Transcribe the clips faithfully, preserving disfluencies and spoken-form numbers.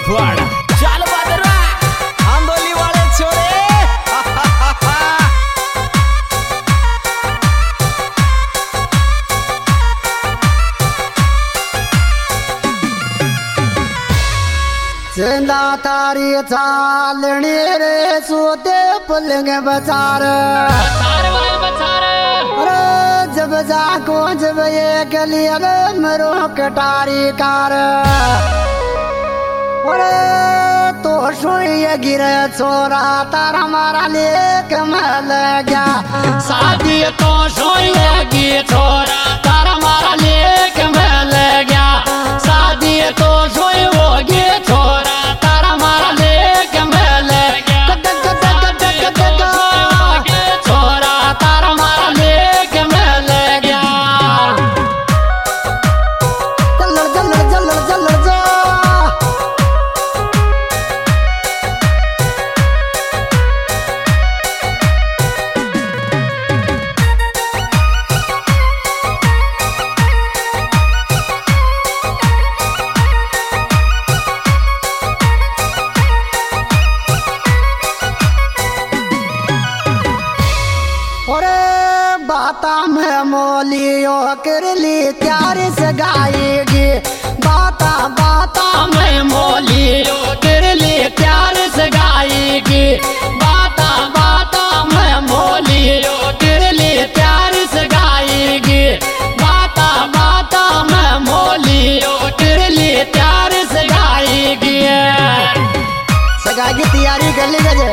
बरफवाड़ा। चल बदरा आंदोली वाले छोरे। जिंदा तारी चालनी रे सोते पुलिंग बचार। अरे जब जाको जब ये गलियल मरो कटारी कार। अरे तो सोई गिरे छोरा तारा मारा लेक मल गया। शादी तो सोई गी छोरा तारा मारा लेक मल गया। शादी तो सोई वो गी छोरा तारा मारा लेक मल गया। छोरा तारा मारा लेक मल गया। जल्लर जल्लर जल्लर जल्लर जा। बाता में मोलियो कर ली त्यार से गाएगी। बाता बाता में मोलियो कर ली प्यार से गाएगी। बाता बाता में मोलियो कर ली प्यार से गाएगी। बाता बाता में मोलियो कर ली प्यार से गाएगी। सगा की तैयारी कर ली गजे।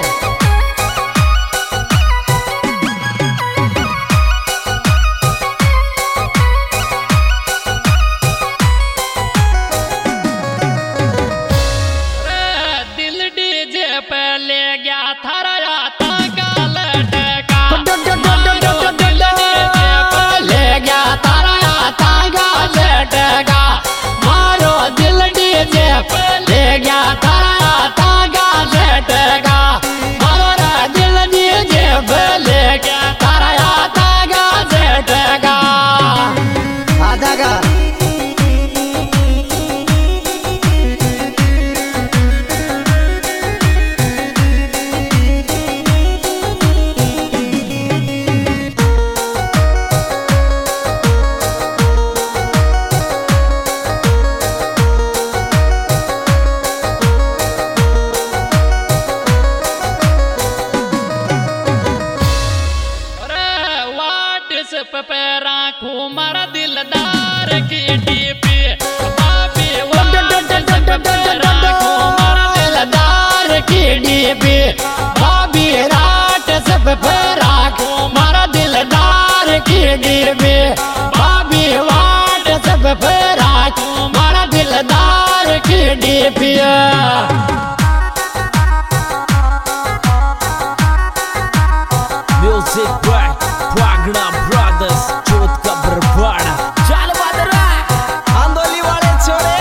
राखू मारा दिलदार की डीपी। बाबी राखू मारा दिलदार की डीपी। बाबी रात सब पे राखू मारा दिलदार की डीपी। बाबी वाट सब पे राखू मारा दिलदार की DP. Music by Pagda brothers चोट का बरफवाड़ा। चल बदरा आंदोली वाले छोरे।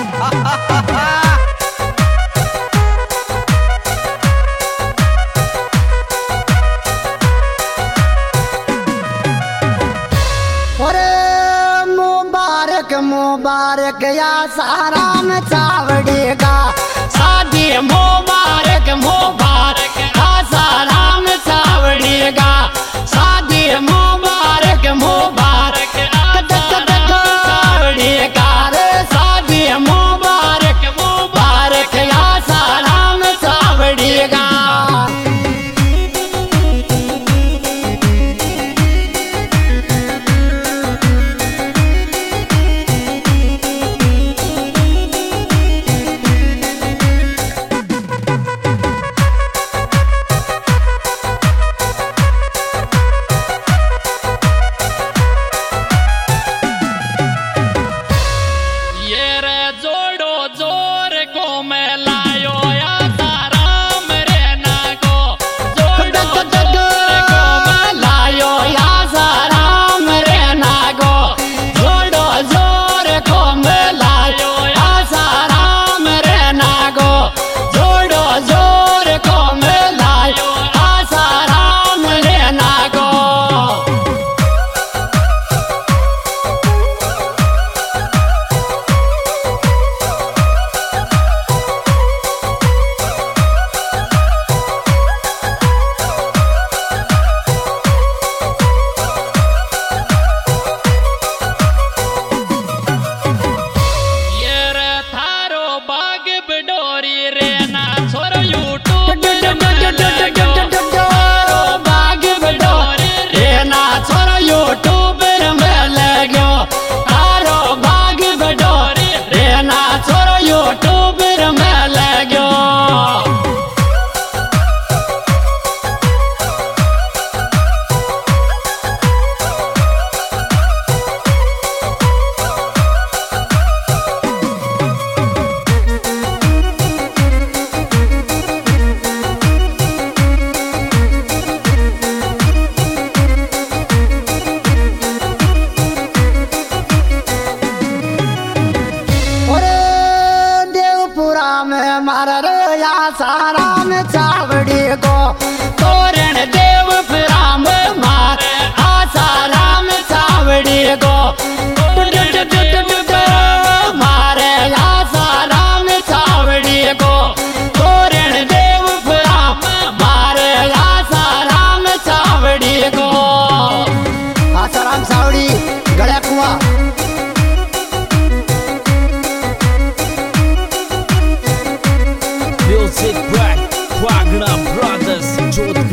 अरे मुबारक मुबारक या सारा में चावड़ेगा। शादी मुबारक मुबारक या सारा में चावड़ेगा। शादी मुबारक मुबारक चावड़ेगा रे। शादी मुबारक मुबारक या सारा में चावड़ेगा।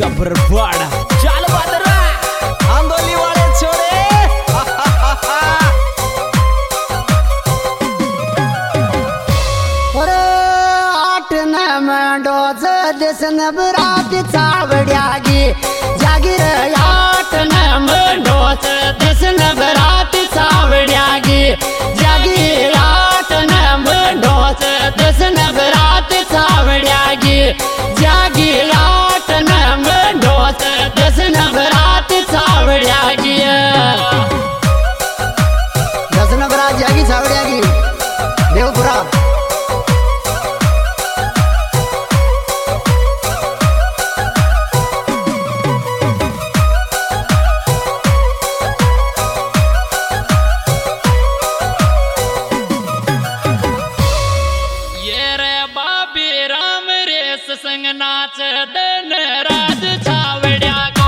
का बरबाड़ा। चल बदरा आंदोली वाले छोरे डोज दिसन बरात चावड्यागी जागीर आठ नम डोच दिसन बरात चावड्यागी जागीर आठ नम डोच दिसन बरात चावड्यागी जागीर आठ नम डोच दिसन बरात चावड्यागी दसन बरात जागी चावड्यागी देवपुरा संग नाच दिन राज छावड्या को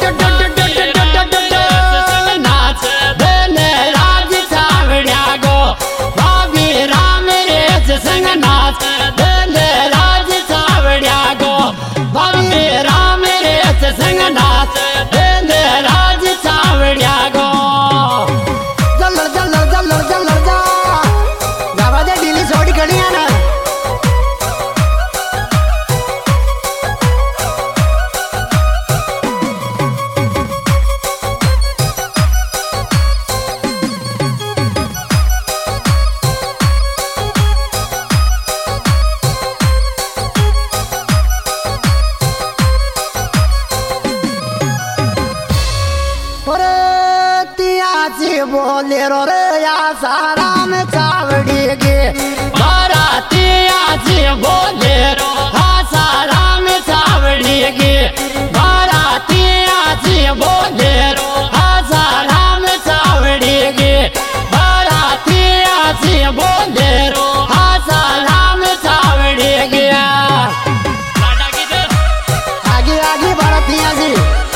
नाच दिन राज छावड्या को भाभी राम रेस संग नाच दिन राज छावड्या को भाभी राम रेस संग नाच दिन राज छावड्या को जल्लर जल्लर जल्लर जल्लर जा गावा दे ढीली सोडी खड़ी है ना बोले रो रे या सारा में चावड़ी गे बाराती आज बोले रो हाँ सारा में चावड़ी गे बाराती आज बोले रो हाँ सारा में चावड़ी गे बाराती आज बोले रो हाँ सारा में चावड़ी गे आगे आगे बाराती आजी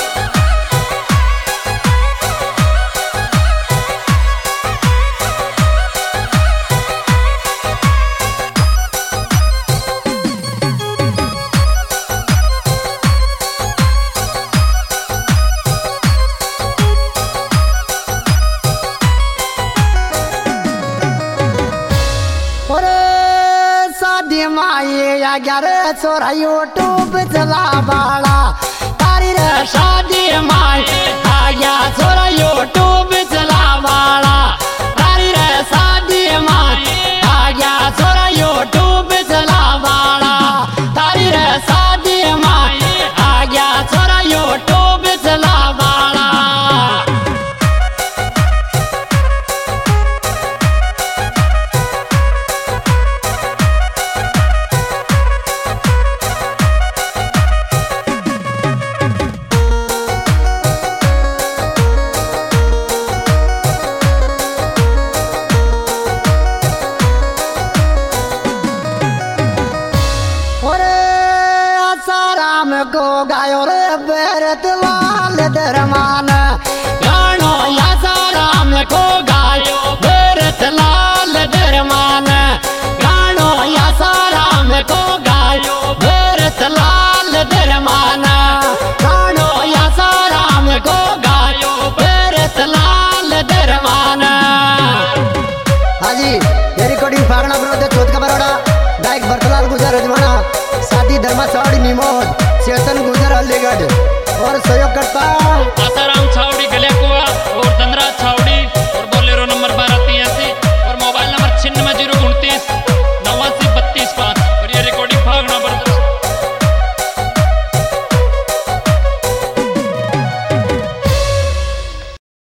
ग्यारह छोरा यूट्यूब चला बाड़ा तारी रे शादी माए आ गया छोरा यूट्यूब चला बाड़ा तारी रे शादी माए आ गया छोरा यूट्यूब चला बाड़ा तारी रे शादी माए आ गया छोरा यूट्यूब चला बाड़ा को गायो रे बेरत लाल दरमान गानो या साराम को गायो बेरत लाल दरमान गानो या साराम को गायो बेरत लाल दरमान गानो या साराम को गायो बेरत लाल दरमान हाजी ये रिकॉर्डिंग फागणा विरोध चौथ का बरोड़ा गायक भरतलाल गुजर रजवाना साथी धर्मा चौड़ी निमोद चेतन गुजर अलीगढ़ और सहयोग करता आसाराम छावड़ी गलियाकुआ और धनराज छावड़ी।